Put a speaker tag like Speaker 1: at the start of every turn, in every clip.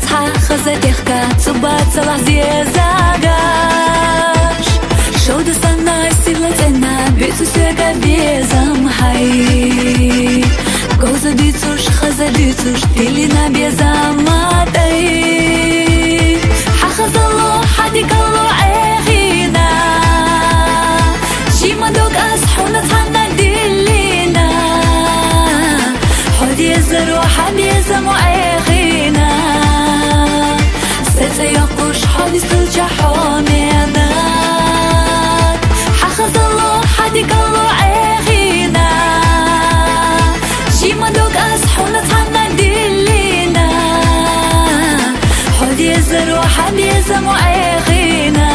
Speaker 1: חה חזתך קצובת צלח זגש שוד סנה סילצנה ביצוסגה безам хай гоза дицуш хаза дицуш тилина безам матай хахазало хадикало ахина шимадок асхуна цана дилина ходи зро حبيزم ахина ستيقش حديث الجحامنا حخزلو حديقلو عيخينا شيمدوك أسحونا تحنا دلينا حدي زرو حبيزم عيخينا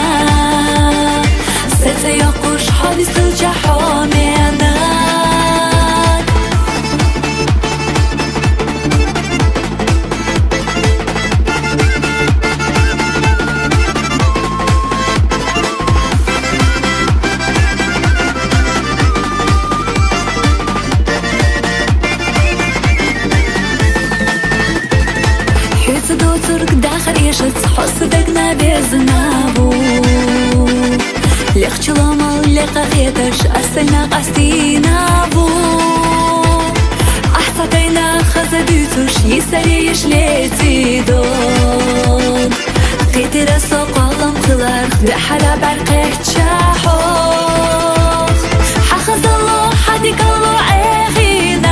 Speaker 1: ستيقش حديث الجحامنا حصدقنا بزنابو لخش لما لقيتش أسلنا قستينابو أحسدينا خزديتوش يسريش ليتي دون قيتي رسوق علم خلق بحلا برقه تشاحوخ حخزلو حديقلو عيخينا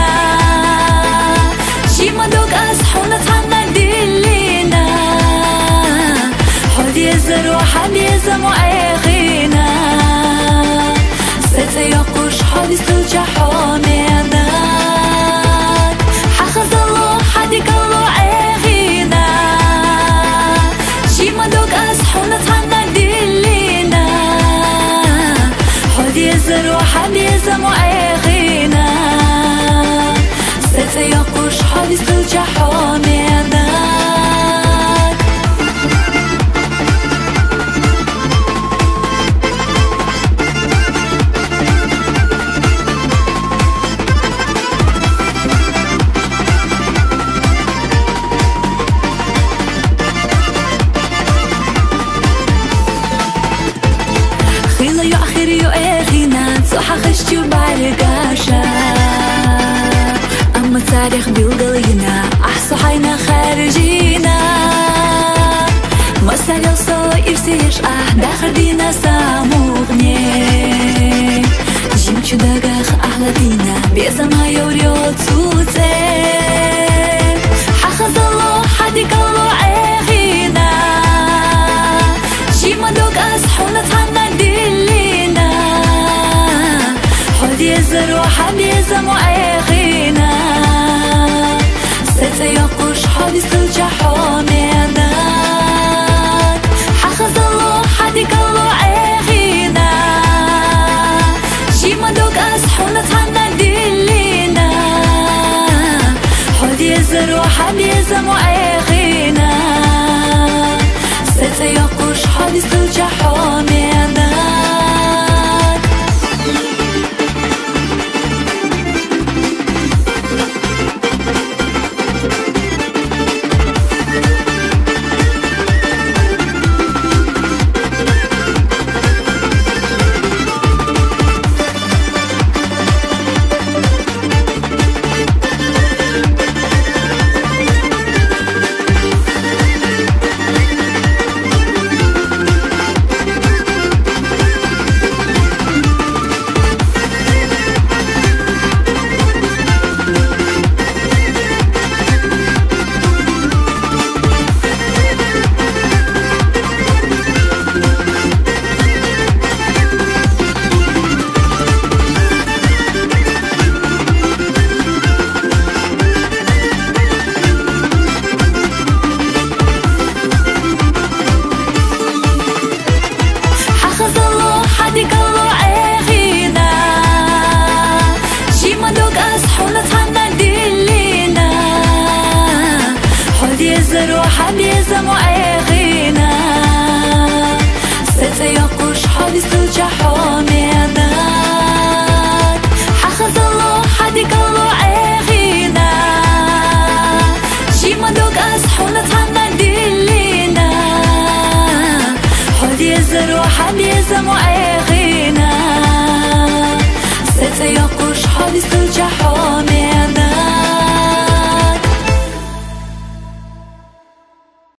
Speaker 1: شيمدوك أسحونا تحنا دلينا زرو حبيزم عيخينا ستيقش حديث الجحامنا حخزلو حديقلو عيخينا شيمدوك أسحونا تحنا دلينا حدي زرو حبيزم عيخينا ستيقش حديث الجحامنا حخشتو بعرقاشا أما تاريخ بيوغلينا أحسو حينا خارجينا مسالي وصوى إرسيش داخل دينا ساموغني جيمشو داقاخ أحلى دينا بيزما يوريو توتي حخزلو حديقلو عيخينا جيمدوك أسحونا تحنا دلينا حدي زرو حبيزم عيخينا ستيقش حديث الجحامنا حخزلو حديقلو عيخينا شيمدوك أسحونا تحنا دلينا حدي زرو حبيزم عيخينا ستيقش حديث الجحامنا زرو حبيزم عيخينا ستيقش حديث الجحامنا حخزلو حديقلو عيخينا شيمدوك أسحونا تحنا دي روحا بيزم وأيغينا ستيقش حبس الجحوم